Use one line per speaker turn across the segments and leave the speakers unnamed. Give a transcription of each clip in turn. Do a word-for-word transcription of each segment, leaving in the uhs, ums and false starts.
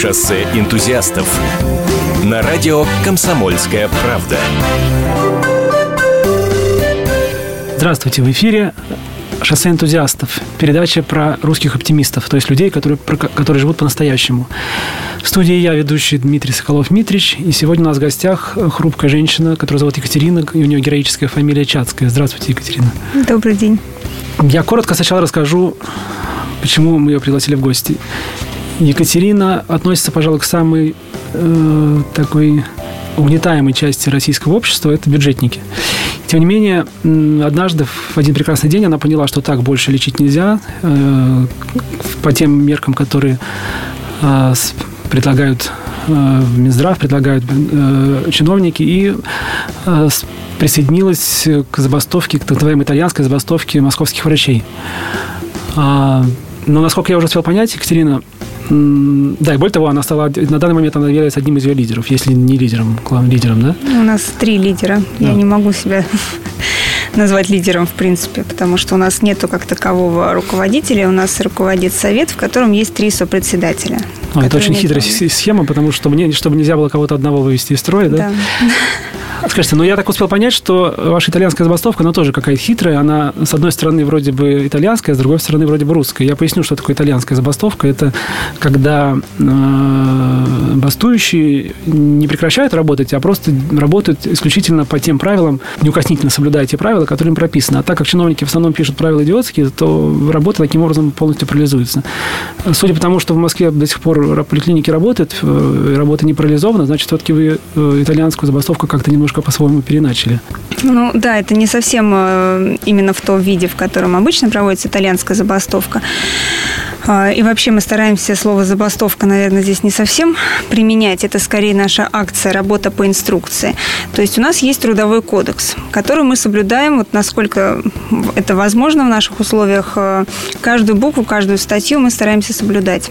Шоссе энтузиастов на радио «Комсомольская правда».
Здравствуйте, в эфире «Шоссе энтузиастов», передача про русских оптимистов, то есть людей, которые, которые живут по-настоящему. В студии я, ведущий Дмитрий Соколов-Митрич, и сегодня у нас в гостях хрупкая женщина, которую зовут Екатерина, и у нее героическая фамилия Чацкая. Здравствуйте, Екатерина.
Добрый день. Я
коротко сначала расскажу, почему мы ее пригласили в гости. Екатерина относится, пожалуй, к самой э, такой угнетаемой части российского общества – это бюджетники. Тем не менее, однажды, в один прекрасный день, она поняла, что так больше лечить нельзя, э, по тем меркам, которые э, предлагают э, Минздрав, предлагают э, чиновники, и э, присоединилась к забастовке, к так называемой итальянской забастовке московских врачей. А, но, насколько я уже успел понять, Екатерина, да, и более того, она стала, на данный момент она является одним из ее лидеров, если не лидером, главным лидером, да?
У нас три лидера. Да. Я не могу себя назвать лидером, в принципе, потому что у нас нету как такового руководителя, у нас руководит совет, в котором есть три сопредседателя.
А, это очень хитрая схема, потому что чтобы, чтобы нельзя было кого-то одного вывести из строя, да?
Да.
Скажите, но я так успел понять, что ваша итальянская забастовка, она тоже какая-то хитрая. Она, с одной стороны, вроде бы итальянская, с другой стороны, вроде бы русская. Я поясню, что такое итальянская забастовка. Это когда э, бастующие не прекращают работать, а просто работают исключительно по тем правилам, неукоснительно соблюдая те правила, которые им прописаны. А так как чиновники в основном пишут правила идиотские, то работа таким образом полностью парализуется. Судя по тому, что в Москве до сих пор поликлиники работают, работа не парализована, значит, все-таки вы итальянскую забастовку как-то немного немножко по-своему переначали.
Ну да, это не совсем именно в том виде, в котором обычно проводится итальянская забастовка. И вообще мы стараемся слово «забастовка», наверное, здесь не совсем применять. Это скорее наша акция «Работа по инструкции». То есть у нас есть трудовой кодекс, который мы соблюдаем, вот насколько это возможно в наших условиях. Каждую букву, каждую статью мы стараемся соблюдать.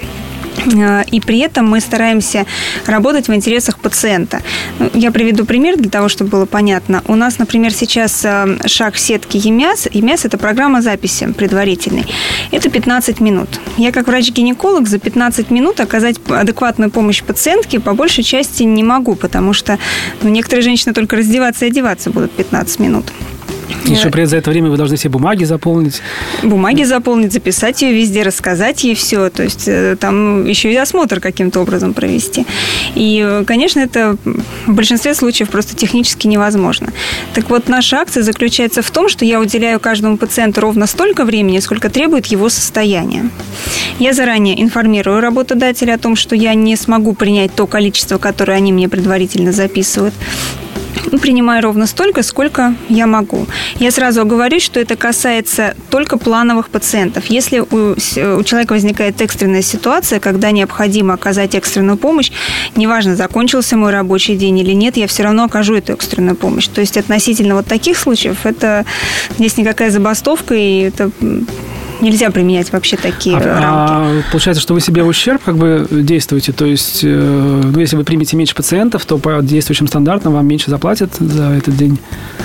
И при этом мы стараемся работать в интересах пациента. Я приведу пример для того, чтобы было понятно. У нас, например, сейчас шаг сетки ЕМЯС. ЕМЯС – это программа записи предварительной. Это пятнадцать минут. Я, как врач-гинеколог, за пятнадцать минут оказать адекватную помощь пациентке по большей части не могу, потому что ну, некоторые женщины только раздеваться и одеваться будут пятнадцать минут.
Еще при за это время вы должны все бумаги заполнить.
Бумаги заполнить, записать ее везде, рассказать ей все. То есть там еще и осмотр каким-то образом провести. И, конечно, это в большинстве случаев просто технически невозможно. Так вот, наша акция заключается в том, что я уделяю каждому пациенту ровно столько времени, сколько требует его состояние. Я заранее информирую работодателя о том, что я не смогу принять то количество, которое они мне предварительно записывают. Принимаю ровно столько, сколько я могу. Я сразу оговорюсь, что это касается только плановых пациентов. Если у, у человека возникает экстренная ситуация, когда необходимо оказать экстренную помощь, неважно, закончился мой рабочий день или нет, я все равно окажу эту экстренную помощь. То есть относительно вот таких случаев, это здесь никакая забастовка, и это... Нельзя применять вообще такие
а,
рамки.
А получается, что вы себе в ущерб как бы действуете? То есть, ну, если вы примете меньше пациентов, то по действующим стандартам вам меньше заплатят за этот день?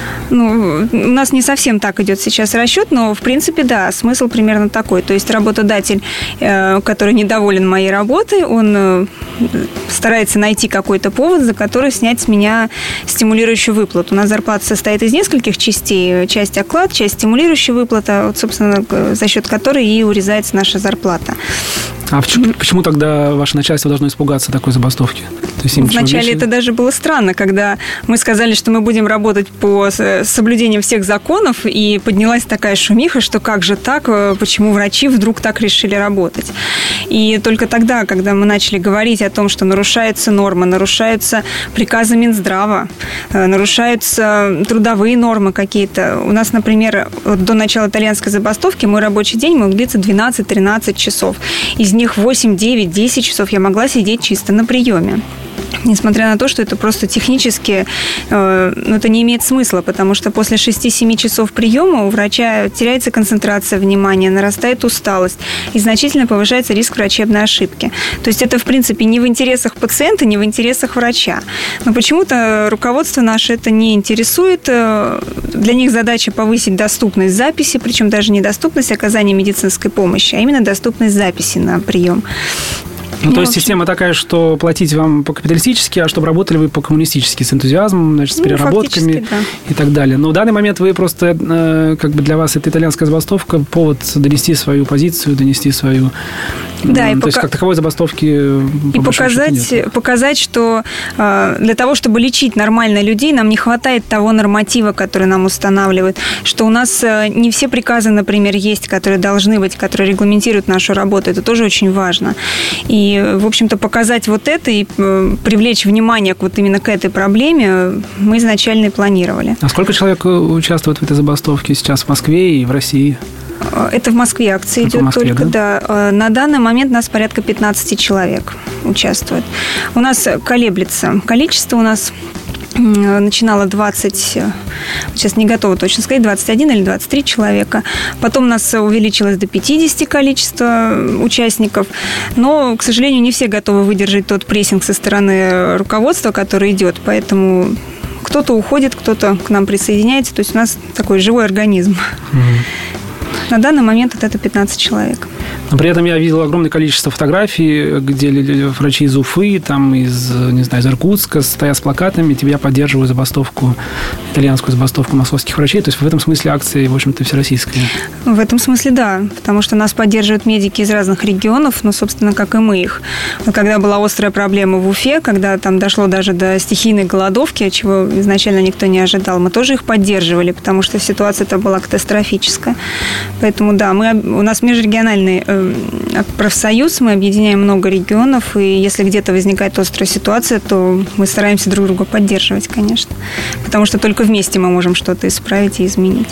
Ну, у нас не совсем так идет сейчас расчет, но, в принципе, да, смысл примерно такой. То есть, работодатель, который недоволен моей работой, он старается найти какой-то повод, за который снять с меня стимулирующую выплату. У нас зарплата состоит из нескольких частей. Часть оклад, часть стимулирующая выплата, вот, собственно, за счет которой и урезается наша зарплата.
А почему, почему тогда ваше начальство должно испугаться такой забастовки? То есть
Вначале меньше... это даже было странно, когда мы сказали, что мы будем работать по соблюдению всех законов, и поднялась такая шумиха, что как же так, почему врачи вдруг так решили работать. И только тогда, когда мы начали говорить о том, что нарушаются нормы, нарушаются приказы Минздрава, нарушаются трудовые нормы какие-то. У нас, например, до начала итальянской забастовки мой рабочий день мог длиться двенадцать-тринадцать часов. Из них восемь, девять, десять часов я могла сидеть чисто на приеме. Несмотря на то, что это просто технически, э, ну, это не имеет смысла, потому что после шести-семи часов приема у врача теряется концентрация внимания, нарастает усталость и значительно повышается риск врачебной ошибки. То есть это, в принципе, не в интересах пациента, не в интересах врача. Но почему-то руководство наше это не интересует. Для них задача повысить доступность записи, причем даже не доступность оказания медицинской помощи, а именно доступность записи на прием.
Ну, то есть система такая, что платить вам по-капиталистически, а чтобы работали вы по-коммунистически, с энтузиазмом, значит, с ну, переработками да. и так далее. Но в данный момент вы просто, как бы для вас это итальянская забастовка, повод донести свою позицию, донести свою...
Да,
то
и
есть,
пока...
как таковой забастовки...
И показать, показать, что для того, чтобы лечить нормально людей, нам не хватает того норматива, который нам устанавливают, что у нас не все приказы, например, есть, которые должны быть, которые регламентируют нашу работу. Это тоже очень важно. И, в общем-то, показать вот это и привлечь внимание вот именно к этой проблеме мы изначально и планировали.
А сколько человек участвует в этой забастовке сейчас в Москве и в России?
Это в Москве акция идет Москве, только, да? да. На данный момент нас порядка пятнадцать человек участвует. У нас колеблется количество, у нас начинало двадцать, сейчас не готова точно сказать, двадцать один или двадцать три человека. Потом у нас увеличилось до пятьдесят количество участников. Но, к сожалению, не все готовы выдержать тот прессинг со стороны руководства, который идет. Поэтому кто-то уходит, кто-то к нам присоединяется. То есть у нас такой живой организм. Mm-hmm. На данный момент это пятнадцать человек.
Но при этом я видел огромное количество фотографий, где врачи из Уфы, там из, не знаю, из Иркутска стоят с плакатами, тебя поддерживают забастовку, итальянскую забастовку московских врачей. То есть в этом смысле акция, в общем-то, всероссийская.
В этом смысле, да. Потому что нас поддерживают медики из разных регионов, ну, собственно, как и мы их. Когда была острая проблема в Уфе, когда там дошло даже до стихийной голодовки, чего изначально никто не ожидал, мы тоже их поддерживали, потому что ситуация-то была катастрофическая. Поэтому, да, мы, у нас межрегиональный профсоюз, мы объединяем много регионов, и если где-то возникает острая ситуация, то мы стараемся друг друга поддерживать, конечно. Потому что только вместе мы можем что-то исправить и изменить.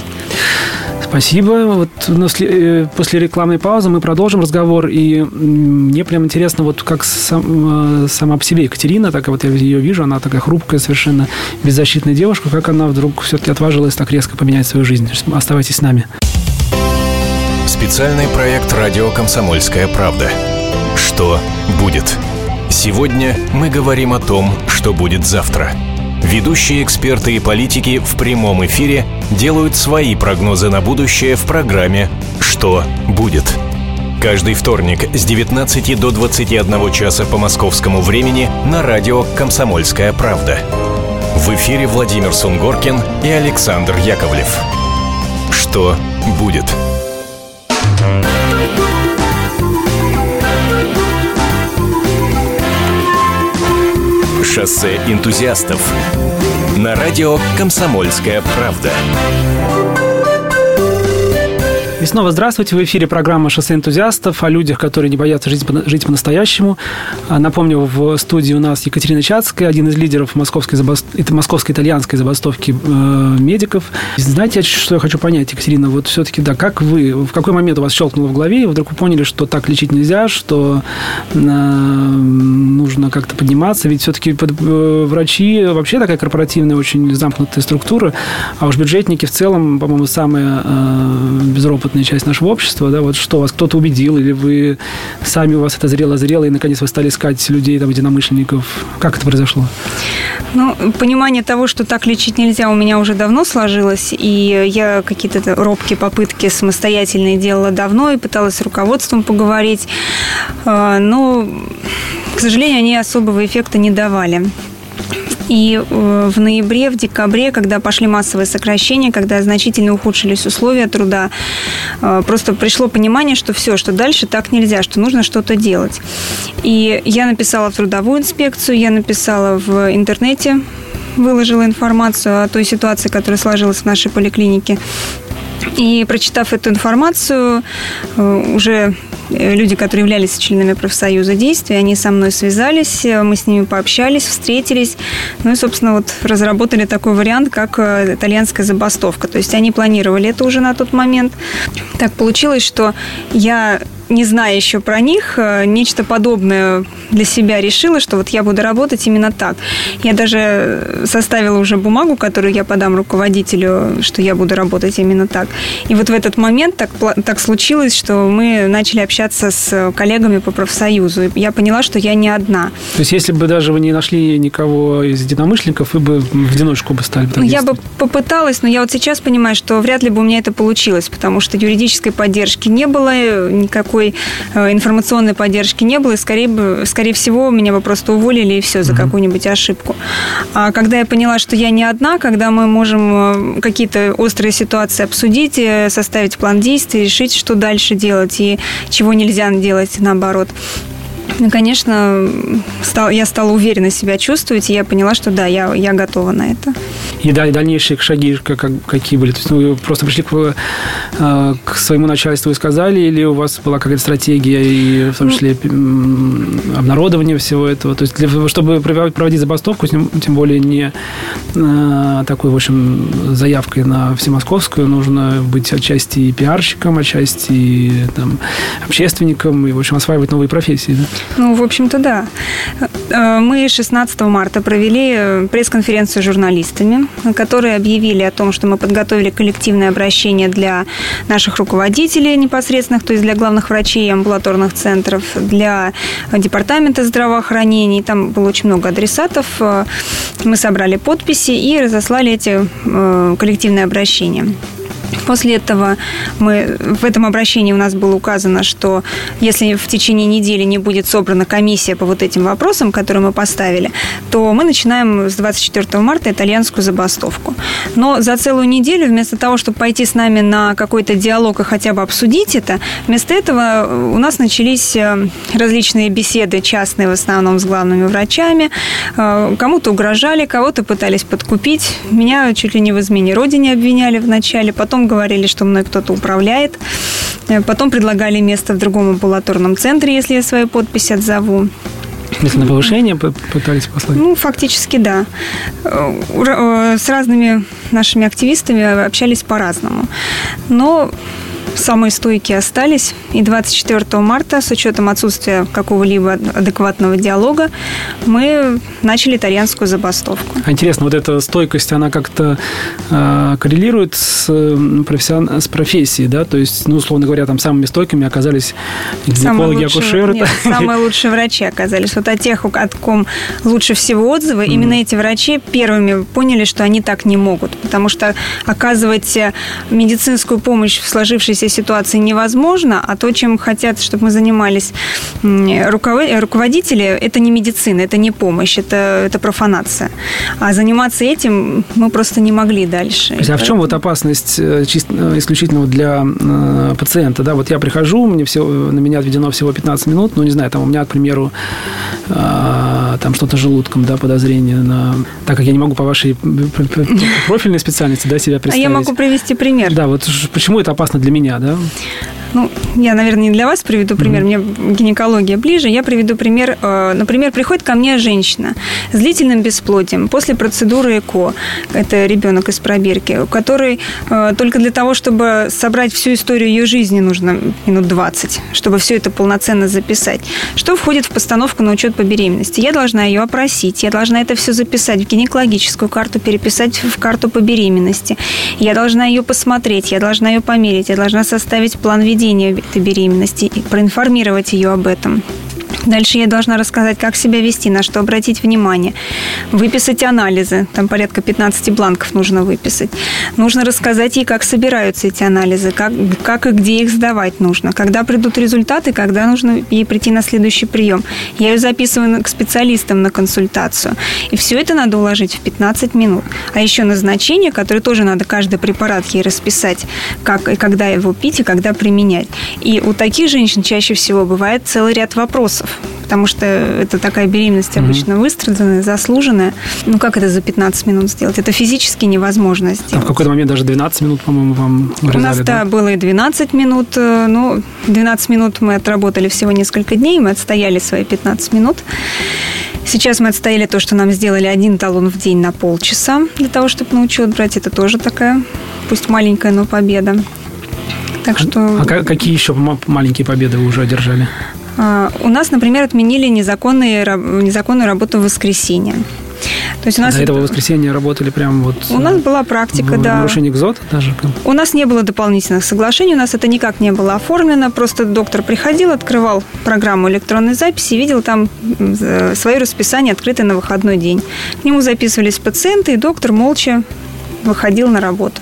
Спасибо. Вот после рекламной паузы мы продолжим разговор, и мне прям интересно, вот как сам, сама по себе Екатерина, так вот я ее вижу, она такая хрупкая, совершенно беззащитная девушка, как она вдруг все-таки отважилась так резко поменять свою жизнь. Оставайтесь с нами.
Специальный проект «Радио Комсомольская правда». Что будет? Сегодня мы говорим о том, что будет завтра. Ведущие эксперты и политики в прямом эфире делают свои прогнозы на будущее в программе «Что будет?». Каждый вторник с девятнадцати до двадцати одного часа по московскому времени на радио «Комсомольская правда». В эфире Владимир Сунгоркин и Александр Яковлев. Что будет? Шоссе энтузиастов на радио «Комсомольская правда».
И снова здравствуйте. В эфире программа «Шоссе энтузиастов» о людях, которые не боятся жить, жить по-настоящему. Напомню, в студии у нас Екатерина Чацкая, один из лидеров московской, забаст... московской итальянской забастовки э, медиков. Знаете, что я хочу понять, Екатерина? Вот все-таки, да, как вы, в какой момент у вас щелкнуло в голове, и вы вдруг вы поняли, что так лечить нельзя, что э, нужно как-то подниматься? Ведь все-таки э, врачи вообще такая корпоративная, очень замкнутая структура, а уж бюджетники в целом, по-моему, самая э, безропотная часть нашего общества, да, вот что вас кто-то убедил, или вы сами, у вас это зрело-зрело, и наконец вы стали искать людей, там, единомышленников. Как это произошло?
Ну, понимание того, что так лечить нельзя, у меня уже давно сложилось, и я какие-то робкие попытки самостоятельные делала давно, и пыталась с руководством поговорить, но, к сожалению, они особого эффекта не давали. И в ноябре, в декабре, когда пошли массовые сокращения, когда значительно ухудшились условия труда, просто пришло понимание, что все, что дальше так нельзя, что нужно что-то делать. И я написала в трудовую инспекцию, я написала в интернете, выложила информацию о той ситуации, которая сложилась в нашей поликлинике. И, прочитав эту информацию, уже люди, которые являлись членами профсоюза действий, они со мной связались, мы с ними пообщались, встретились, ну и, собственно, вот разработали такой вариант, как итальянская забастовка. То есть они планировали это уже на тот момент. Так получилось, что я, не зная еще про них, нечто подобное для себя решила, что вот я буду работать именно так. Я даже составила уже бумагу, которую я подам руководителю, что я буду работать именно так. И вот в этот момент так, так случилось, что мы начали общаться с коллегами по профсоюзу. И я поняла, что я не одна.
То есть, если бы даже вы не нашли никого из единомышленников, вы бы в одиночку бы стали?
Ну, я бы попыталась, но я вот сейчас понимаю, что вряд ли бы у меня это получилось, потому что юридической поддержки не было, никакой никакой информационной поддержки не было, и скорее, скорее всего меня бы просто уволили и все за какую-нибудь ошибку. А когда я поняла, что я не одна, когда мы можем какие-то острые ситуации обсудить, составить план действий, решить, что дальше делать и чего нельзя делать наоборот. Ну, конечно, стал, я стала уверенно себя чувствовать, и я поняла, что да, я, я готова на это.
И дальнейшие шаги как, какие были? То есть вы просто пришли к, к своему начальству и сказали, или у вас была какая-то стратегия, и в том числе обнародование всего этого? То есть, для, чтобы проводить забастовку, тем, тем более не такой, в общем, заявкой на всемосковскую, нужно быть отчасти и пиарщиком, отчасти и там, общественником, и, в общем, осваивать новые профессии, да?
Ну, в общем-то, да. Мы шестнадцатого марта провели пресс-конференцию с журналистами, которые объявили о том, что мы подготовили коллективное обращение для наших руководителей непосредственных, то есть для главных врачей амбулаторных центров, для департамента здравоохранения. Там было очень много адресатов. Мы собрали подписи и разослали эти коллективные обращения. После этого мы, в этом обращении у нас было указано, что если в течение недели не будет собрана комиссия по вот этим вопросам, которые мы поставили, то мы начинаем с двадцать четвёртого марта итальянскую забастовку. Но за целую неделю, вместо того, чтобы пойти с нами на какой-то диалог и хотя бы обсудить это, вместо этого у нас начались различные беседы, частные в основном с главными врачами. Кому-то угрожали, кого-то пытались подкупить. Меня чуть ли не в измене родине обвиняли вначале, потом говорили, что мной кто-то управляет. Потом предлагали место в другом амбулаторном центре, если я свою подпись отзову.
Если на повышение пытались послать?
Ну, фактически, да. С разными нашими активистами общались по-разному. Но самые стойкие остались. И двадцать четвёртого марта, с учетом отсутствия какого-либо адекватного диалога, мы начали итальянскую забастовку.
Интересно, вот эта стойкость, она как-то э, коррелирует с, профессион... с профессией, да? То есть, ну, условно говоря, там самыми стойкими оказались гинекологи, акушеры.
Нет, самые лучшие врачи оказались. Вот от тех, от ком лучше всего отзывы, mm. именно эти врачи первыми поняли, что они так не могут. Потому что оказывать медицинскую помощь в сложившейся ситуации невозможно, а то, чем хотят, чтобы мы занимались руководители, это не медицина, это не помощь, это, это профанация. А заниматься этим мы просто не могли дальше.
А в чем вот опасность чисто, исключительно для э, пациента? Да? Вот я прихожу, мне все, на меня отведено всего пятнадцать минут, ну, не знаю, там у меня, к примеру, э, там что-то с желудком, да, подозрение на... Так как я не могу по вашей профильной специальности, да, себя представить.
А я могу привести пример.
Да, вот почему это опасно для меня, да?
Ну, я, наверное, не для вас приведу пример, mm-hmm. мне гинекология ближе. Я приведу пример. Например, приходит ко мне женщина с длительным бесплодием после процедуры ЭКО. Это ребенок из пробирки, у которой только для того, чтобы собрать всю историю ее жизни, нужно минут двадцать, чтобы все это полноценно записать. Что входит в постановку на учет по беременности? Я должна ее опросить, я должна это все записать в гинекологическую карту, переписать в карту по беременности. Я должна ее посмотреть, я должна ее померить, я должна составить план ведения этой беременности и проинформировать ее об этом. Дальше я должна рассказать, как себя вести, на что обратить внимание. Выписать анализы. Там порядка пятнадцать бланков нужно выписать. Нужно рассказать ей, как собираются эти анализы, как, как и где их сдавать нужно, когда придут результаты, когда нужно ей прийти на следующий прием. Я ее записываю к специалистам на консультацию. И все это надо уложить в пятнадцать минут. А еще назначение, которое тоже надо каждый препарат ей расписать, как и когда его пить, и когда применять. И у таких женщин чаще всего бывает целый ряд вопросов. Потому что это такая беременность обычно mm-hmm. выстраданная, заслуженная. Ну, как это за пятнадцать минут сделать? Это физически невозможно сделать.
А в какой-то момент даже двенадцать минут, по-моему, вам вырезали,
У нас, да, да, было и двенадцать минут. Ну, двенадцать минут мы отработали всего несколько дней, мы отстояли свои пятнадцать минут. Сейчас мы отстояли то, что нам сделали один талон в день на полчаса для того, чтобы на учет брать. Это тоже такая, пусть маленькая, но победа. Так что...
А, а какие еще маленькие победы вы уже одержали?
У нас, например, отменили незаконные, незаконную работу в воскресенье. То есть у нас
до этого воскресенья работали прям вот...
У нас была практика,
в,
да.
Нарушение КЗОТ даже?
У нас не было дополнительных соглашений, у нас это никак не было оформлено. Просто доктор приходил, открывал программу электронной записи, видел там свое расписание, открытое на выходной день. К нему записывались пациенты, и доктор молча выходил на работу.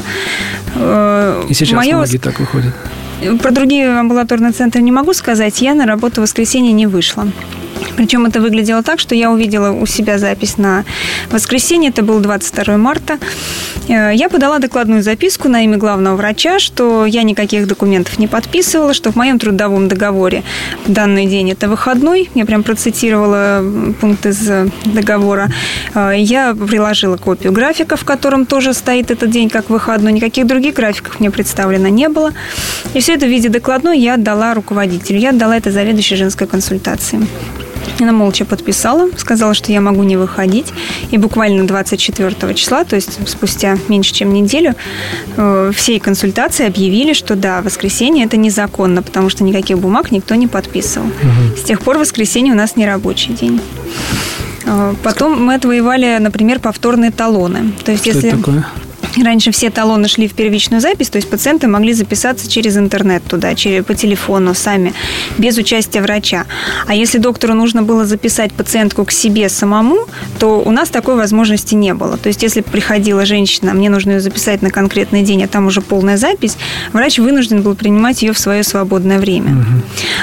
И сейчас Моё... многие так выходят.
Про другие амбулаторные центры не могу сказать. Я на работу в воскресенье не вышла. Причем это выглядело так, что я увидела у себя запись на воскресенье, это был двадцать второго марта. Я подала докладную записку на имя главного врача, что я никаких документов не подписывала, что в моем трудовом договоре в данный день это выходной. Я прям процитировала пункт из договора. Я приложила копию графика, в котором тоже стоит этот день как выходной. Никаких других графиков мне представлено не было. И все это в виде докладной я отдала руководителю. Я отдала это заведующей женской консультацией. Она молча подписала, сказала, что я могу не выходить. И буквально двадцать четвёртого числа, то есть спустя меньше, чем неделю, всей консультации объявили, что да, воскресенье это незаконно, потому что никаких бумаг никто не подписывал. Угу. С тех пор воскресенье у нас не рабочий день. Потом мы отвоевали, например, повторные талоны. То есть,
что
если...
это такое?
Раньше все талоны шли в первичную запись, то есть пациенты могли записаться через интернет туда, через, по телефону сами, без участия врача. А если доктору нужно было записать пациентку к себе самому, то у нас такой возможности не было. То есть если приходила женщина, мне нужно ее записать на конкретный день, а там уже полная запись, врач вынужден был принимать ее в свое свободное время. Угу.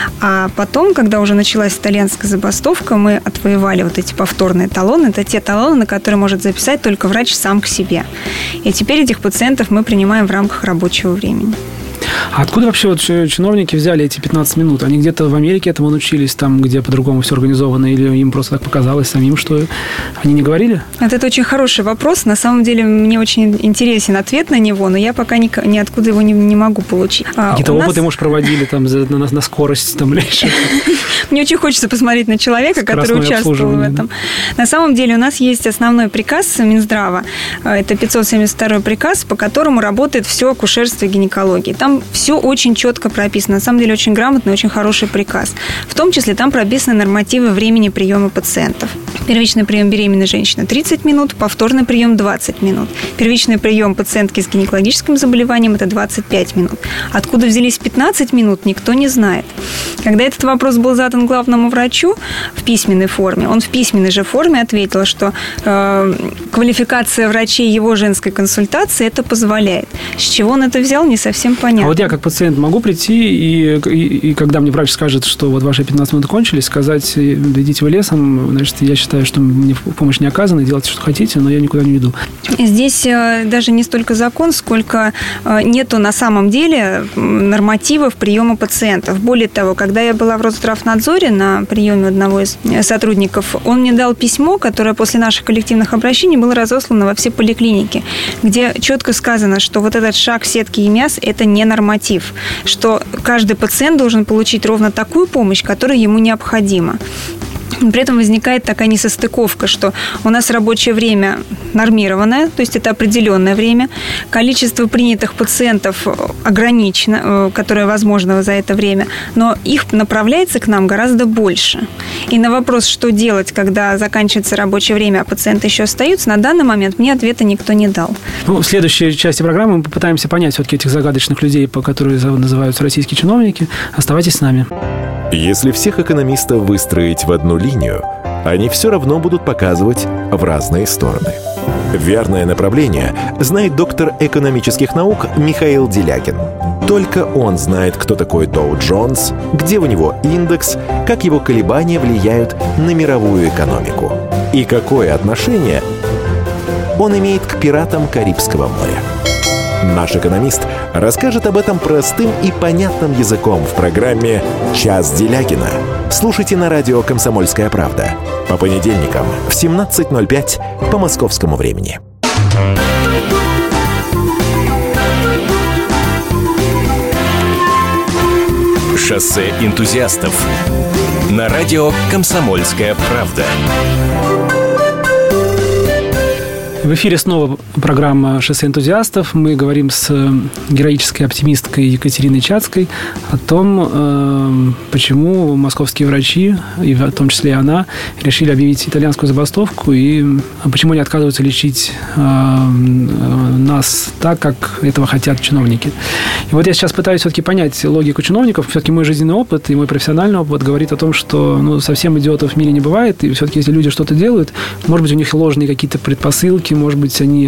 А потом, когда уже началась итальянская забастовка, мы отвоевали вот эти повторные талоны. Это те талоны, на которые может записать только врач сам к себе. И теперь этих пациентов мы принимаем в рамках рабочего времени.
А откуда вообще вот чиновники взяли эти пятнадцать минут? Они где-то в Америке этому научились, там, где по-другому все организовано, или им просто так показалось самим, что они не говорили? Это
очень хороший вопрос. На самом деле, мне очень интересен ответ на него, но я пока ни, ниоткуда его не, не могу получить.
Какие-то а, опыты, нас... может, проводили там, за, на, на скорость там, или еще?
Мне очень хочется посмотреть на человека, который участвовал в этом. На самом деле, у нас есть основной приказ Минздрава. Это пятьсот семьдесят второй приказ, по которому работает все акушерство и гинекология. Там все очень четко прописано. На самом деле, очень грамотный, очень хороший приказ. В том числе там прописаны нормативы времени приема пациентов. Первичный прием беременной женщины тридцать минут, повторный прием двадцать минут. Первичный прием пациентки с гинекологическим заболеванием – это двадцать пять минут. Откуда взялись пятнадцать минут, никто не знает. Когда этот вопрос был задан главному врачу в письменной форме, он в письменной же форме ответил, что э, квалификация врачей его женской консультации это позволяет. С чего он это взял, не совсем понятно.
А вот я как пациент могу прийти, и, и, и когда мне врач скажет, что вот ваши пятнадцать минут кончились, сказать, идите вы лесом, значит, я считаю, что мне помощь не оказана, делайте, что хотите, но я никуда не иду.
Здесь даже не столько закон, сколько нету на самом деле нормативов приема пациентов. Более того, когда я была в Росздравнадзоре на приеме одного из сотрудников, он мне дал письмо, которое после наших коллективных обращений было разослано во все поликлиники, где четко сказано, что вот этот шаг сетки ЕМЯС – это не норматив, что каждый пациент должен получить ровно такую помощь, которая ему необходима. При этом возникает такая несостыковка, что у нас рабочее время нормированное, то есть это определенное время, количество принятых пациентов ограничено, которое возможно за это время, но их направляется к нам гораздо больше. И на вопрос, что делать, когда заканчивается рабочее время, а пациенты еще остаются, на данный момент мне ответа никто не дал.
Ну, в следующей части программы мы попытаемся понять все-таки этих загадочных людей, по которым называются российские чиновники. Оставайтесь с нами.
Если всех экономистов выстроить в одну линию, они все равно будут показывать в разные стороны. Верное направление знает доктор экономических наук Михаил Делягин. Только он знает, кто такой Доу Джонс, где у него индекс, как его колебания влияют на мировую экономику и какое отношение он имеет к пиратам Карибского моря. Наш экономист расскажет об этом простым и понятным языком в программе «Час Делягина». Слушайте на радио «Комсомольская правда» по понедельникам в семнадцать ноль пять по московскому времени. Шоссе энтузиастов на радио «Комсомольская правда».
В эфире снова программа «Шоссе энтузиастов». Мы говорим с героической оптимисткой Екатериной Чацкой о том, почему московские врачи, и в том числе и она, решили объявить итальянскую забастовку, и почему они отказываются лечить нас так, как этого хотят чиновники. И вот я сейчас пытаюсь все-таки понять логику чиновников. Все-таки мой жизненный опыт и мой профессиональный опыт говорит о том, что ну, совсем идиотов в мире не бывает, и все-таки если люди что-то делают, может быть, у них ложные какие-то предпосылки, все-таки, может быть, они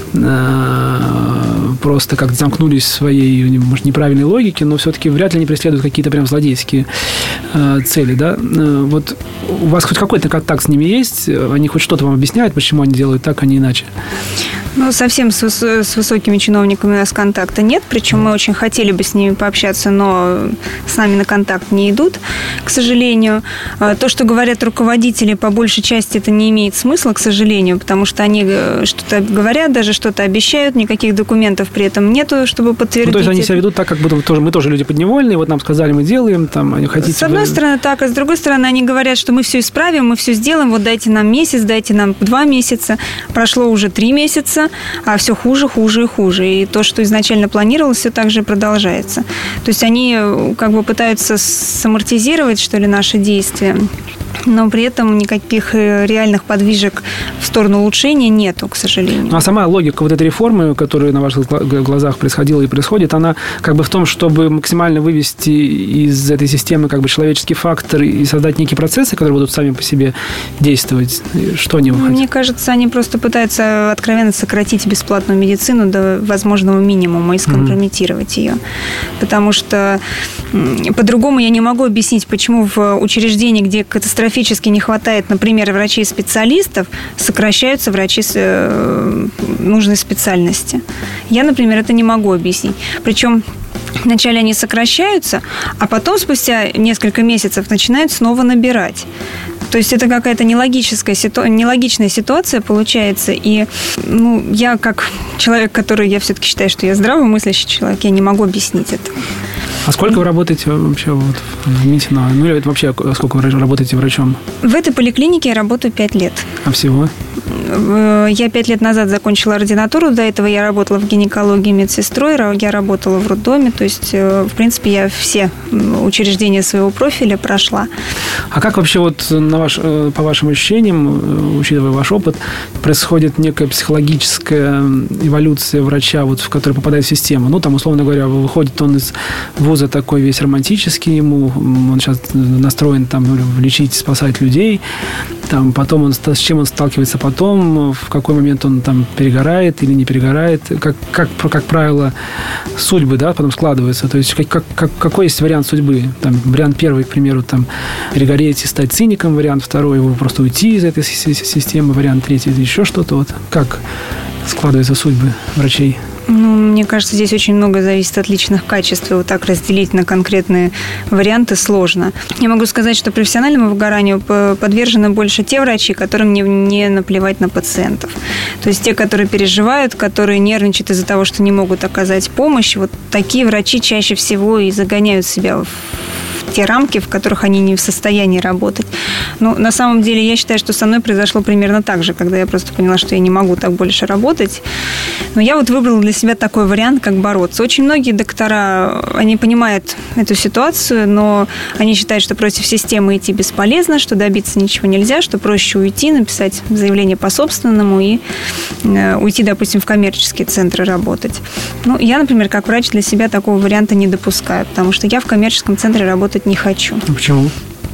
просто как-то замкнулись в своей, может, неправильной логике, но все-таки вряд ли они преследуют какие-то прям злодейские цели, да? Вот у вас хоть какой-то контакт с ними есть? Они хоть что-то вам объясняют, почему они делают так, а не иначе?
Ну, совсем с, выс- с высокими чиновниками у нас контакта нет, причем мы очень хотели бы с ними пообщаться, но с нами на контакт не идут, к сожалению. То, что говорят руководители, по большей части это не имеет смысла, к сожалению, потому что они что-то говорят, даже что-то обещают, никаких документов при этом нету, чтобы подтвердить. Ну,
то есть они
это.
себя ведут так, как будто тоже, мы тоже люди подневольные, вот нам сказали, мы делаем, там, они хотите...
С одной стороны так, а с другой стороны они говорят, что мы все исправим, мы все сделаем, вот дайте нам месяц, дайте нам два месяца. Прошло уже три месяца, а все хуже, хуже и хуже. И то, что изначально планировалось, все так же продолжается. То есть они как бы пытаются самортизировать, что ли, наши действия, но при этом никаких реальных подвижек в сторону улучшения нету, к сожалению.
Ну, а сама логика вот этой реформы, которая на ваших глазах происходила и происходит, она как бы в том, чтобы максимально вывести из этой системы как бы человеческий фактор и создать некие процессы, которые будут сами по себе действовать. Что они хотят?
Мне кажется, они просто пытаются откровенно сократить бесплатную медицину до возможного минимума и скомпрометировать mm-hmm. ее. Потому что по-другому я не могу объяснить, почему в учреждении, где катастрофически не хватает, например, врачей-специалистов, сокращаются врачи с нужной специальности. Я, например, это не могу объяснить. Причем вначале они сокращаются, а потом спустя несколько месяцев начинают снова набирать. То есть это какая-то нелогическая ситу... нелогичная ситуация получается. И ну, я как человек, который, я все-таки считаю, что я здравомыслящий человек, я не могу объяснить это.
А сколько вы работаете вообще вот в Митино? Ну, или вообще, сколько вы работаете врачом?
В этой поликлинике я работаю пять лет.
А всего?
Я пять лет назад закончила ординатуру. До этого я работала в гинекологии медсестрой, я работала в роддоме. То есть, в принципе, я все учреждения своего профиля прошла.
А как вообще, вот, на ваш, по вашим ощущениям, учитывая ваш опыт, происходит некая психологическая эволюция врача, вот, в который попадает в систему? Ну, там, условно говоря, выходит он из вуза такой весь романтический, ему он сейчас настроен там лечить, спасать людей. Там, потом он, с чем он сталкивается потом, в какой момент он там перегорает или не перегорает, как, как, как правило, судьбы, да, потом складываются. То есть как, как, какой есть вариант судьбы? Там, вариант первый, к примеру, там, перегореть и стать циником, вариант второй, его просто уйти из этой системы, вариант третий, еще что-то. Вот. Как складываются судьбы врачей?
Ну, мне кажется, здесь очень много зависит от личных качеств. И вот так разделить на конкретные варианты сложно. Я могу сказать, что профессиональному выгоранию подвержены больше те врачи, которым не, не наплевать на пациентов. То есть те, которые переживают, которые нервничают из-за того, что не могут оказать помощь. Вот такие врачи чаще всего и загоняют себя в те рамки, в которых они не в состоянии работать. Но на самом деле я считаю, что со мной произошло примерно так же, когда я просто поняла, что я не могу так больше работать. Но я вот выбрала для себя такой вариант, как бороться. Очень многие доктора, они понимают эту ситуацию, но они считают, что против системы идти бесполезно, что добиться ничего нельзя, что проще уйти, написать заявление по собственному и уйти, допустим, в коммерческие центры работать. Ну, я, например, как врач для себя такого варианта не допускаю, потому что я в коммерческом центре работать не хочу.
Почему?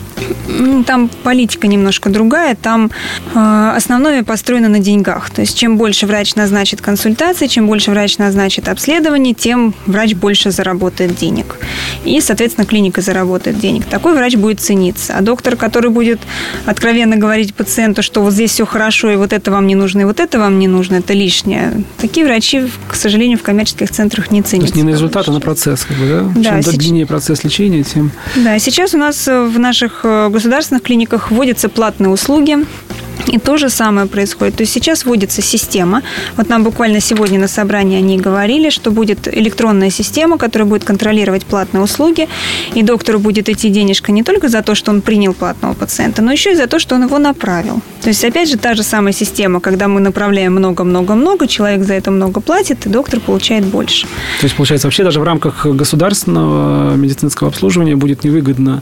Там политика немножко другая, там э, основное построено на деньгах. То есть, чем больше врач назначит консультации, чем больше врач назначит обследований, тем врач больше заработает денег. И, соответственно, клиника заработает денег. Такой врач будет цениться. А доктор, который будет откровенно говорить пациенту, что вот здесь все хорошо, и вот это вам не нужно, и вот это вам не нужно, это лишнее. Такие врачи, к сожалению, в коммерческих центрах не ценятся.
То есть не на результат, а на процесс, как бы, да?
Да,
чем
сейчас...
длиннее процесс лечения, тем...
Да, сейчас у нас в наших государственных клиниках вводятся платные услуги. И то же самое происходит. То есть сейчас вводится система. Вот нам буквально сегодня на собрании они говорили, что будет электронная система, которая будет контролировать платные услуги. И доктору будет идти денежка не только за то, что он принял платного пациента, но еще и за то, что он его направил. То есть, опять же, та же самая система, когда мы направляем много-много-много, человек за это много платит, и доктор получает больше.
То есть, получается, вообще даже в рамках государственного медицинского обслуживания будет невыгодно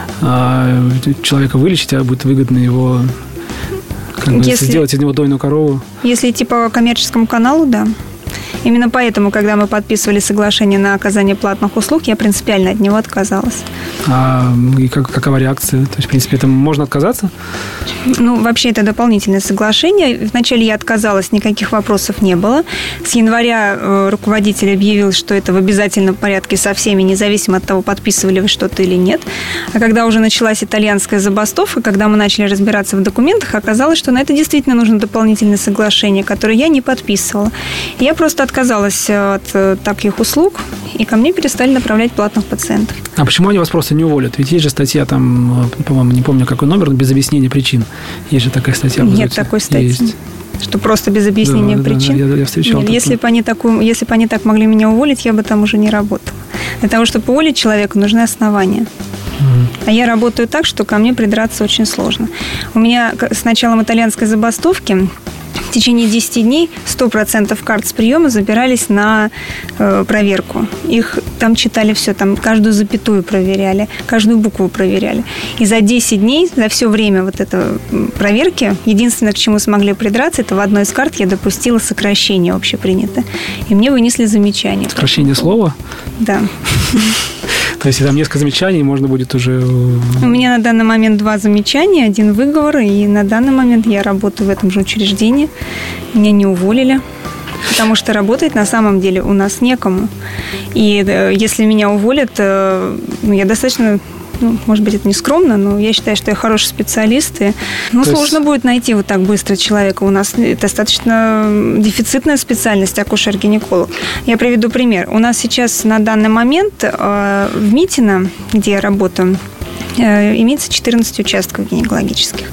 человека вылечить, а будет выгодно его... Как бы, если, сделать из него дойную корову.
Если идти по коммерческому каналу, да. Именно поэтому, когда мы подписывали соглашение на оказание платных услуг, я принципиально от него отказалась.
А и как, какова реакция? То есть, в принципе, это можно отказаться?
Ну, вообще, это дополнительное соглашение. Вначале я отказалась, никаких вопросов не было. С января э, руководитель объявил, что это в обязательном порядке со всеми, независимо от того, подписывали вы что-то или нет. А когда уже началась итальянская забастовка, когда мы начали разбираться в документах, оказалось, что на это действительно нужно дополнительное соглашение, которое я не подписывала. И я просто отказалась от э, таких услуг, и ко мне перестали направлять платных пациентов.
А почему они вас просто не уволят? Ведь есть же статья, там, по-моему, не помню, какой номер, без объяснения причин. Есть же такая статья.
Нет такой статьи. Есть. Что просто без объяснения
да,
причин.
Да, я, я встречал.
Нет, если бы они такую, если бы они так могли меня уволить, я бы там уже не работала. Для того, чтобы уволить человека, нужны основания. А я работаю так, что ко мне придраться очень сложно. У меня с началом итальянской забастовки в течение десяти дней сто процентов карт с приема забирались на э, проверку. Их там читали все, там каждую запятую проверяли, каждую букву проверяли. И за десять дней, за все время вот этой проверки, единственное, к чему смогли придраться, это в одной из карт я допустила сокращение общепринятое. И мне вынесли замечание.
Сокращение слова?
Да.
То есть, если там несколько замечаний, можно будет уже...
У меня на данный момент два замечания, один выговор, и на данный момент я работаю в этом же учреждении. Меня не уволили, потому что работать на самом деле у нас некому. И если меня уволят, ну, я достаточно... Ну, может быть, это не скромно, но я считаю, что я хороший специалист. И, ну, То сложно есть... будет найти вот так быстро человека. У нас достаточно дефицитная специальность акушер-гинеколог. Я приведу пример. У нас сейчас на данный момент э, в Митино, где я работаю, э, имеется четырнадцать участков гинекологических.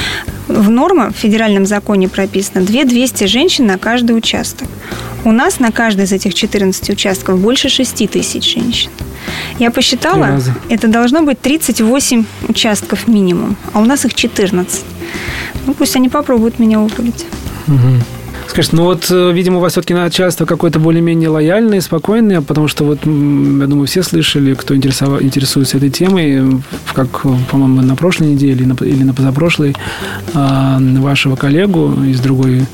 В норме в федеральном законе прописано две тысячи двести женщин на каждый участок. У нас на каждый из этих четырнадцати участков больше шесть тысяч женщин. Я посчитала, это должно быть тридцать восемь участков минимум, а у нас их четырнадцать. Ну, пусть они попробуют меня уволить.
Угу. Скажите, ну вот, видимо, у вас все-таки начальство какое-то более-менее лояльное, спокойное, потому что вот, я думаю, все слышали, кто интересуется этой темой, как, по-моему, на прошлой неделе или на позапрошлой, вашего коллегу из другой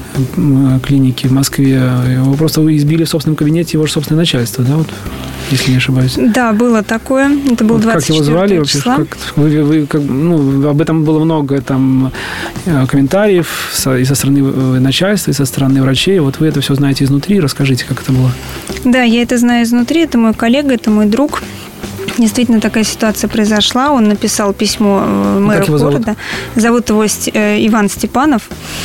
клиники в Москве, его просто избили в собственном кабинете его же собственное начальство, да, вот, если не ошибаюсь.
Да, было такое. Это был двадцать четвёртого числа.
Как его звали? Как, вы, вы, как, ну, об этом было много там комментариев со, и со стороны начальства, и со стороны врачей. Вот вы это все знаете изнутри. Расскажите, как это было.
Да, я это знаю изнутри. Это мой коллега, это мой друг. Действительно, такая ситуация произошла. Он написал письмо мэру города. Зовут? зовут его Иван Степанов.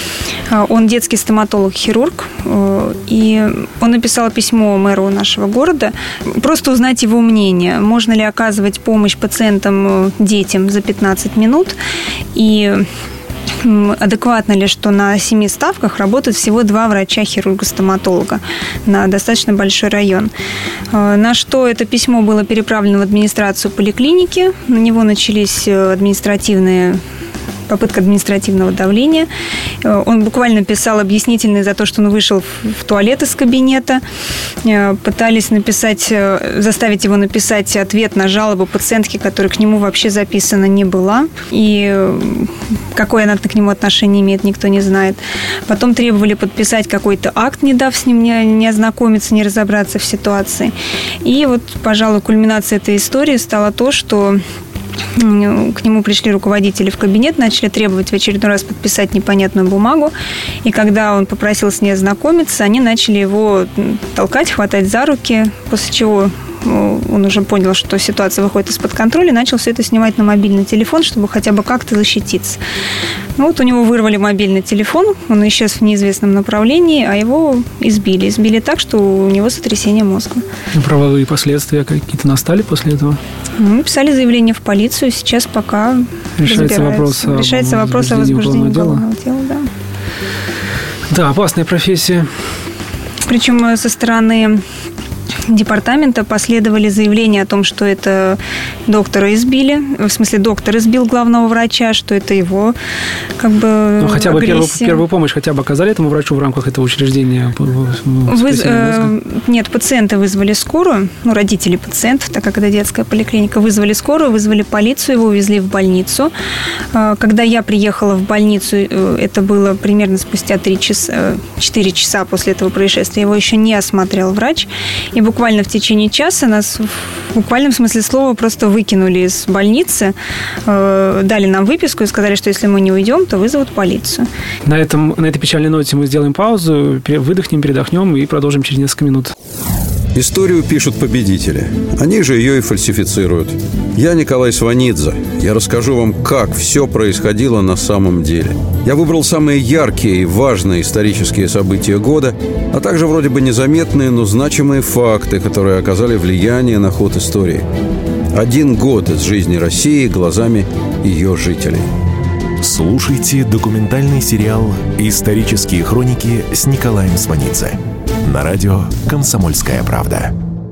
Он детский стоматолог-хирург. И он написал письмо мэру нашего города. Просто узнать его мнение. Можно ли оказывать помощь пациентам, детям за пятнадцать минут. И адекватно ли, что на семи ставках работают всего два врача-хирурга-стоматолога на достаточно большой район. На что это письмо было переправлено в администрацию поликлиники. На него начались административные попытка административного давления. Он буквально писал объяснительные за то, что он вышел в туалет из кабинета. Пытались написать, заставить его написать ответ на жалобу пациентки, которая к нему вообще записана не была. И какое она к нему отношение имеет, никто не знает. Потом требовали подписать какой-то акт, не дав с ним не, не ознакомиться, не разобраться в ситуации. И вот, пожалуй, кульминацией этой истории стало то, что к нему пришли руководители в кабинет, начали требовать в очередной раз подписать непонятную бумагу. И когда он попросил с ней ознакомиться, они начали его толкать, хватать за руки, после чего он уже понял, что ситуация выходит из-под контроля, и начал все это снимать на мобильный телефон, чтобы хотя бы как-то защититься. Ну вот у него вырвали мобильный телефон, он исчез в неизвестном направлении, а его избили. Избили так, что у него сотрясение мозга.
Правовые последствия какие-то настали после этого?
Мы писали заявление в полицию, сейчас пока
решается вопрос,
решается вопрос о возбуждении уголовного дела. Да.
Да, опасная профессия.
Причем со стороны департамента последовали заявления о том, что это доктора избили, в смысле доктор избил главного врача, что это его как бы
ну, хотя бы первую, первую помощь хотя бы оказали этому врачу в рамках этого учреждения?
Вы, э, нет, пациенты вызвали скорую, ну, родители пациентов, так как это детская поликлиника, вызвали скорую, вызвали полицию, его увезли в больницу. Когда я приехала в больницу, это было примерно спустя три часа, четыре часа после этого происшествия, его еще не осмотрел врач, и буквально в течение часа нас в буквальном смысле слова просто выкинули из больницы, дали нам выписку и сказали, что если мы не уйдем, то вызовут полицию.
На, этом, на этой печальной ноте мы сделаем паузу, выдохнем, передохнем и продолжим через несколько минут.
Историю пишут победители. Они же ее и фальсифицируют. Я Николай Сванидзе. Я расскажу вам, как все происходило на самом деле. Я выбрал самые яркие и важные исторические события года, а также вроде бы незаметные, но значимые факты, которые оказали влияние на ход истории. Один год из жизни России глазами ее жителей.
Слушайте документальный сериал «Исторические хроники» с Николаем Сванидзе на радио «Комсомольская правда».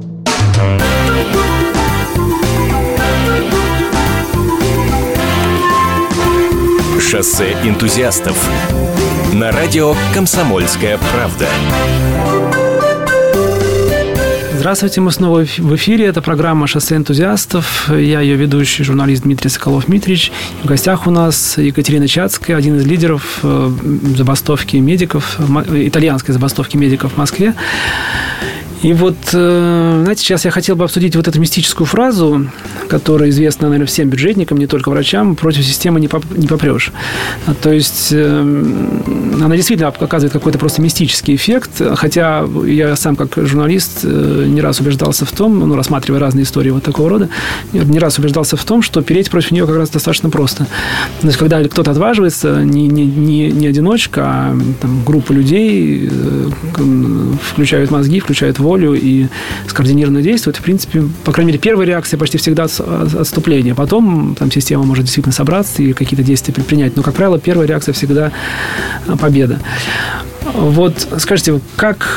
Шоссе энтузиастов на радио «Комсомольская правда».
Здравствуйте, мы снова в эфире. Это программа «Шоссе энтузиастов». Я ее ведущий, журналист Дмитрий Соколов-Митрич. В гостях у нас Екатерина Чацкая, один из лидеров забастовки медиков, итальянской забастовки медиков в Москве. И вот, знаете, сейчас я хотел бы обсудить вот эту мистическую фразу, которая известна, наверное, всем бюджетникам, не только врачам: против системы не попрешь. То есть она действительно оказывает какой-то просто мистический эффект, хотя я сам как журналист не раз убеждался в том, ну, рассматривая разные истории вот такого рода, не раз убеждался в том, что переть против нее как раз достаточно просто. То есть когда кто-то отваживается, не, не, не, не одиночка, а там, группа людей включают мозги, включают волю и скоординированно действует, в принципе, по крайней мере, первая реакция почти всегда отступление. Потом там система может действительно собраться и какие-то действия предпринять. Но, как правило, первая реакция всегда победа. Вот скажите, как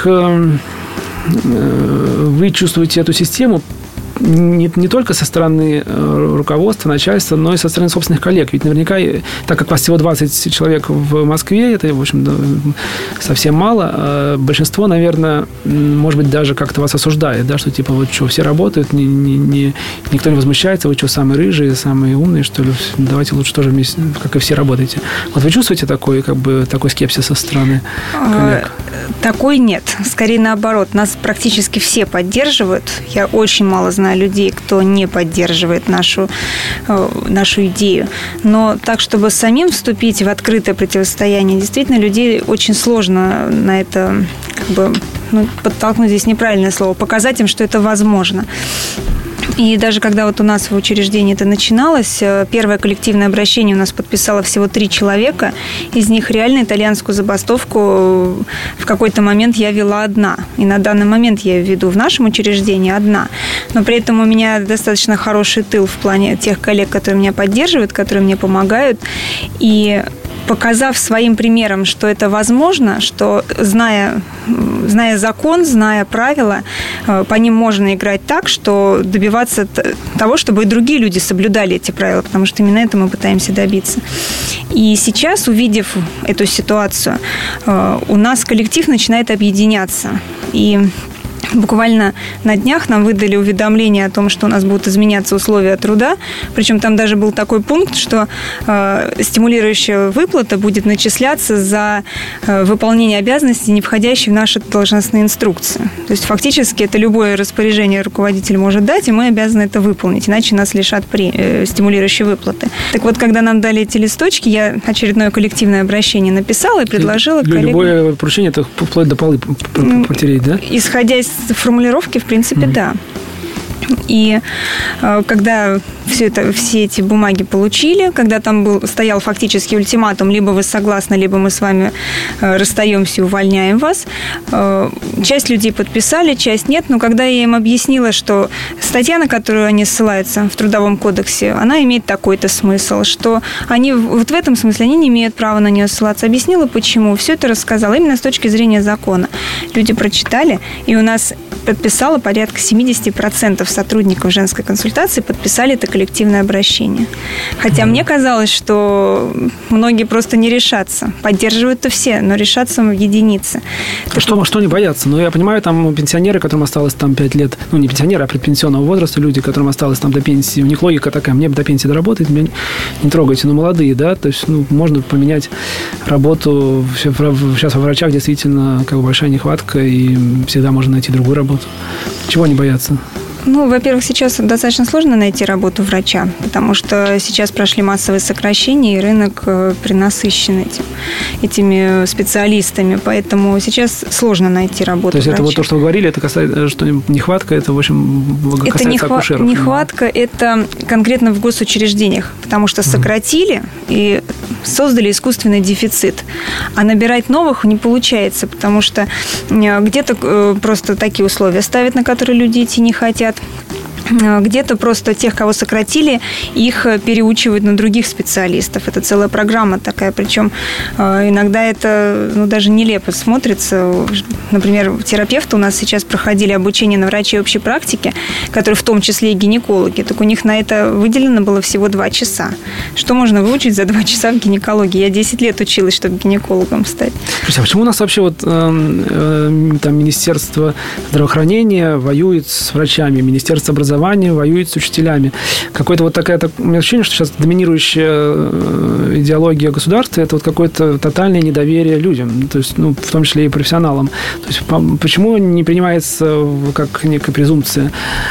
вы чувствуете эту систему? Не, не только со стороны руководства, начальства, но и со стороны собственных коллег. Ведь наверняка, так как вас всего двадцать человек в Москве, это, в общем, совсем мало, большинство, наверное, может быть, даже как-то вас осуждает, да, что типа вот что, все работают, ни, ни, ни, никто не возмущается, вы что, самые рыжие, самые умные, что ли, давайте лучше тоже вместе, как и все, работаете. Вот вы чувствуете такой, как бы, такой скепсис со стороны коллег?
Такой нет. Скорее наоборот. Нас практически все поддерживают. Я очень мало знаю людей, кто не поддерживает нашу, нашу идею. Но так, чтобы самим вступить в открытое противостояние, действительно, людей очень сложно на это, как бы, ну, подтолкнуть, здесь неправильное слово, показать им, что это возможно. И даже когда вот у нас в учреждении это начиналось, первое коллективное обращение у нас подписало всего три человека. Из них реально итальянскую забастовку в какой-то момент я вела одна. И на данный момент я веду в нашем учреждении одна. Но при этом у меня достаточно хороший тыл в плане тех коллег, которые меня поддерживают, которые мне помогают. И показав своим примером, что это возможно, что, зная, зная закон, зная правила, по ним можно играть так, что добиваться того, чтобы и другие люди соблюдали эти правила, потому что именно это мы пытаемся добиться. И сейчас, увидев эту ситуацию, у нас коллектив начинает объединяться. И буквально на днях нам выдали уведомление о том, что у нас будут изменяться условия труда. Причем там даже был такой пункт, что э, стимулирующая выплата будет начисляться за э, выполнение обязанностей, не входящих в наши должностные инструкции. То есть фактически это любое распоряжение руководитель может дать, и мы обязаны это выполнить, иначе нас лишат при, э, стимулирующей выплаты. Так вот, когда нам дали эти листочки, я очередное коллективное обращение написала и предложила коллегам...
Любое поручение, это вплоть до полы потереть, да?
Исходя из формулировки, в принципе, mm-hmm. да. И э, когда все, это, все эти бумаги получили, когда там был, стоял фактически ультиматум, либо вы согласны, либо мы с вами э, расстаемся и увольняем вас, э, часть людей подписали, часть нет. Но когда я им объяснила, что статья, на которую они ссылаются в Трудовом кодексе, она имеет такой-то смысл, что они вот в этом смысле они не имеют права на нее ссылаться. Объяснила, почему. Все это рассказала именно с точки зрения закона. Люди прочитали, и у нас подписало порядка семьдесят процентов сотрудников женской консультации подписали это коллективное обращение. Хотя мне казалось, что многие просто не решатся. Поддерживают-то все, но решатся в единицы.
Что, что они боятся? Ну, я понимаю, там пенсионеры, которым осталось там пять лет, ну, не пенсионеры, а предпенсионного возраста люди, которым осталось там до пенсии, у них логика такая, мне бы до пенсии доработать, меня не трогайте, но молодые, да, то есть, ну, можно поменять работу. Сейчас во врачах действительно как бы большая нехватка, и всегда можно найти другую работу. Чего они боятся?
Ну, во-первых, сейчас достаточно сложно найти работу врача, потому что сейчас прошли массовые сокращения, и рынок перенасыщен этим, этими специалистами, поэтому сейчас сложно найти работу
То есть
врача.
Это вот то, что вы говорили, это касается, что нехватка, это, в общем, касается
это нехва-
акушеров.
Нехватка – это конкретно в госучреждениях, потому что сократили и создали искусственный дефицит. А набирать новых не получается, потому что где-то просто такие условия ставят, на которые люди идти не хотят. Где-то просто тех, кого сократили, их переучивают на других специалистов. Это целая программа такая. Причем иногда это ну, даже нелепо смотрится. Например, терапевты у нас сейчас проходили обучение на врачей общей практики, которые в том числе и гинекологи. Так у них на это выделено было всего два часа. Что можно выучить за два часа в гинекологии? Я десять лет училась, чтобы гинекологом стать.
Слушайте, а почему у нас вообще вот э, э, там Министерство здравоохранения воюет с врачами, Министерство образования воюет с учителями? Какое-то вот такая, так, у меня ощущение, что сейчас доминирующая идеология государства – это вот какое-то тотальное недоверие людям, то есть, ну, в том числе и профессионалам. То есть, почему не принимается как некая презумпция,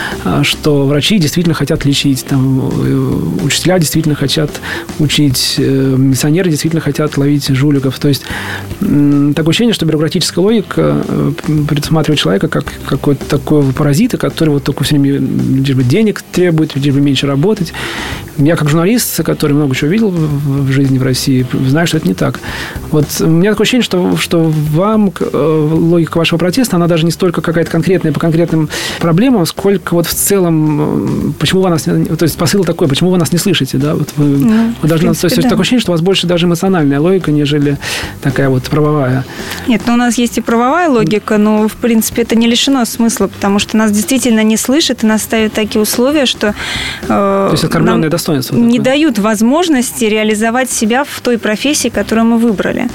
что врачи действительно хотят лечить, там, учителя действительно хотят учить, милиционеры действительно хотят ловить жуликов? То есть, такое ощущение, что бюрократическая логика предусматривает человека как какой-то такой паразита, который вот только все время лишь бы денег требует, лишь бы меньше работать. Я как журналист, который много чего видел в жизни в России, знаю, что это не так. Вот у меня такое ощущение, что, что вам логика вашего протеста, она даже не столько какая-то конкретная по конкретным проблемам, сколько вот в целом, почему вы нас, то есть посыл такой, почему вы нас не слышите, да? Вот вы, ну, вы должны, принципе, то есть да. Такое ощущение, что у вас больше даже эмоциональная логика, нежели такая вот правовая.
Нет, ну у нас есть и правовая логика, но в принципе это не лишено смысла, потому что нас действительно не слышат и нас ставят такие условия, что э,
то есть оскорбленное достоинство
не дают возможности реализовать себя в той профессии, которую мы выбрали.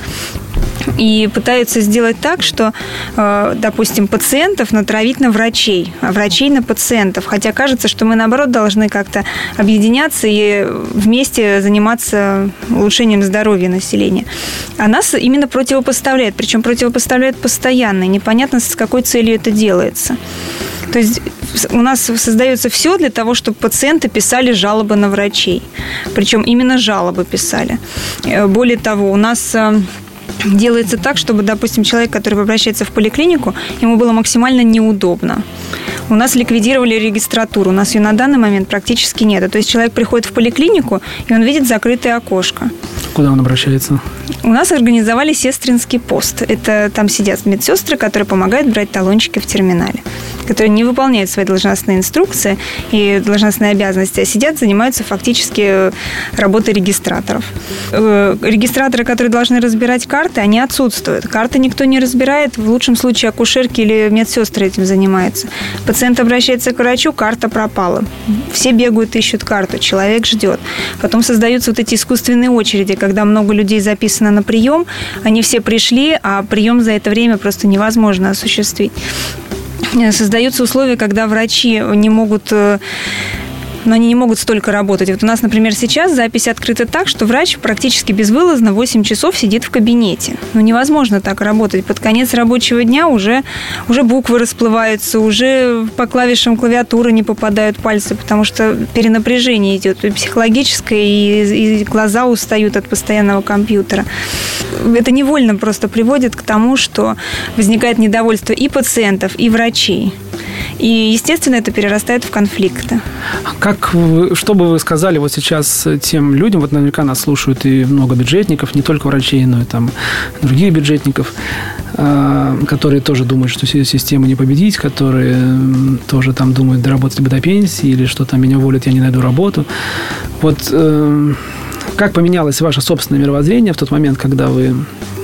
И пытаются сделать так, что, допустим, пациентов натравить на врачей, а врачей на пациентов. Хотя кажется, что мы, наоборот, должны как-то объединяться и вместе заниматься улучшением здоровья населения. А нас именно противопоставляют. Причем противопоставляют постоянно. И непонятно, с какой целью это делается. То есть у нас создается все для того, чтобы пациенты писали жалобы на врачей. Причем именно жалобы писали. Более того, у нас делается так, чтобы, допустим, человек, который обращается в поликлинику, ему было максимально неудобно. У нас ликвидировали регистратуру, у нас ее на данный момент практически нет. То есть человек приходит в поликлинику, и он видит закрытое окошко.
Куда он обращается?
У нас организовали сестринский пост. Это там сидят медсестры, которые помогают брать талончики в терминале, которые не выполняют свои должностные инструкции и должностные обязанности, а сидят, занимаются фактически работой регистраторов. Регистраторы, которые должны разбирать карты, они отсутствуют. Карты никто не разбирает. В лучшем случае акушерки или медсестры этим занимаются. Пациент обращается к врачу, карта пропала. Все бегают, ищут карту, человек ждет. Потом создаются вот эти искусственные очереди, когда много людей записано на прием, они все пришли, а прием за это время просто невозможно осуществить. Создаются условия, когда врачи не могут... но они не могут столько работать. Вот у нас, например, сейчас запись открыта так, что врач практически безвылазно восемь часов сидит в кабинете. Ну, невозможно так работать. Под конец рабочего дня уже, уже буквы расплываются, уже по клавишам клавиатуры не попадают пальцы, потому что перенапряжение идет и психологическое, и, и глаза устают от постоянного компьютера. Это невольно просто приводит к тому, что возникает недовольство и пациентов, и врачей. И, естественно, это перерастает в конфликты.
Как вы, что бы вы сказали вот сейчас тем людям, вот наверняка нас слушают и много бюджетников, не только врачей, но и там других бюджетников, которые тоже думают, что систему не победить, которые тоже там думают, доработать бы до пенсии, или что там меня уволят, я не найду работу. Вот как поменялось ваше собственное мировоззрение в тот момент, когда вы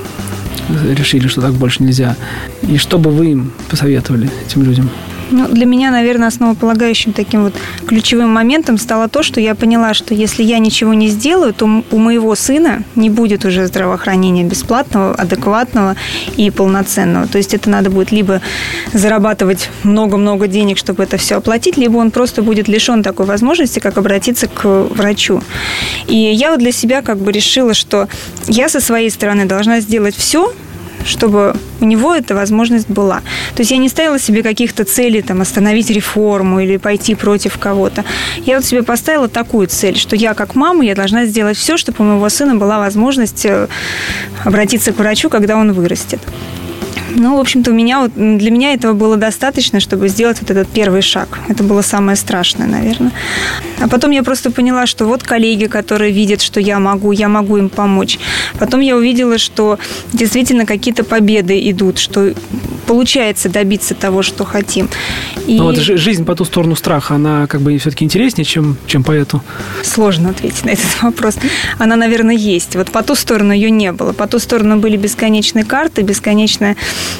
решили, что так больше нельзя? И что бы вы им посоветовали, этим людям?
Ну, для меня, наверное, основополагающим таким вот ключевым моментом стало то, что я поняла, что если я ничего не сделаю, то у моего сына не будет уже здравоохранения бесплатного, адекватного и полноценного. То есть это надо будет либо зарабатывать много-много денег, чтобы это все оплатить, либо он просто будет лишен такой возможности, как обратиться к врачу. И я вот для себя как бы решила, что я со своей стороны должна сделать все, чтобы у него эта возможность была. То есть я не ставила себе каких-то целей, там, остановить реформу или пойти против кого-то. Я вот себе поставила такую цель, что я как мама, я должна сделать все, чтобы у моего сына была возможность обратиться к врачу, когда он вырастет. Ну, в общем-то, у меня, вот, для меня этого было достаточно, чтобы сделать вот этот первый шаг. Это было самое страшное, наверное. А потом я просто поняла, что вот коллеги, которые видят, что я могу, я могу им помочь. Потом я увидела, что действительно какие-то победы идут, что получается добиться того, что хотим. И...
Ну, вот жизнь по ту сторону страха, она как бы все-таки интереснее, чем, чем по эту?
Сложно ответить на этот вопрос. Она, наверное, есть. Вот по ту сторону ее не было. По ту сторону были бесконечные карты, бесконечная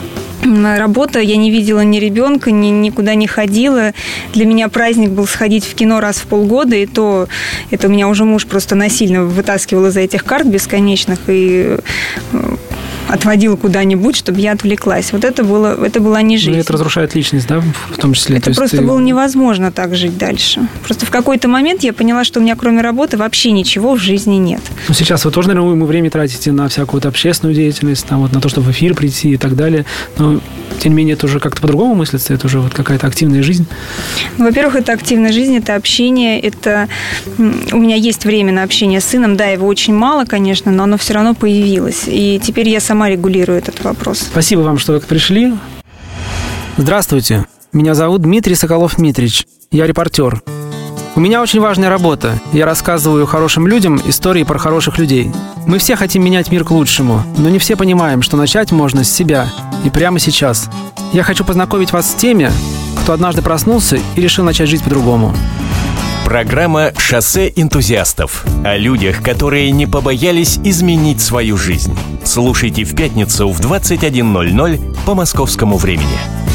работа. Я не видела ни ребенка, ни, никуда не ходила. Для меня праздник был сходить в кино раз в полгода, и то это у меня уже муж просто насильно вытаскивал из этих карт бесконечных и отводил куда-нибудь, чтобы я отвлеклась. Вот это было, это была не жизнь.
Ну, это разрушает личность, да, в том числе?
Это
то
просто
ты...
было невозможно так жить дальше. Просто в какой-то момент я поняла, что у меня кроме работы вообще ничего в жизни нет.
Ну, сейчас вы тоже, наверное, вы время тратите на всякую вот общественную деятельность, там, вот, на то, чтобы в эфир прийти и так далее. Но, тем не менее, это уже как-то по-другому мыслится? Это уже вот какая-то активная жизнь?
Ну, во-первых, это активная жизнь, это общение, это... У меня есть время на общение с сыном. Да, его очень мало, конечно, но оно все равно появилось. И теперь я сама регулирую этот вопрос.
Спасибо вам, что вы пришли. Здравствуйте. Меня зовут Дмитрий Соколов-Митрич. Я репортер. У меня очень важная работа. Я рассказываю хорошим людям истории про хороших людей. Мы все хотим менять мир к лучшему, но не все понимаем, что начать можно с себя и прямо сейчас. Я хочу познакомить вас с теми, кто однажды проснулся и решил начать жить по-другому.
Программа «Шоссе энтузиастов» о людях, которые не побоялись изменить свою жизнь. Слушайте в пятницу в двадцать один ноль ноль по московскому времени.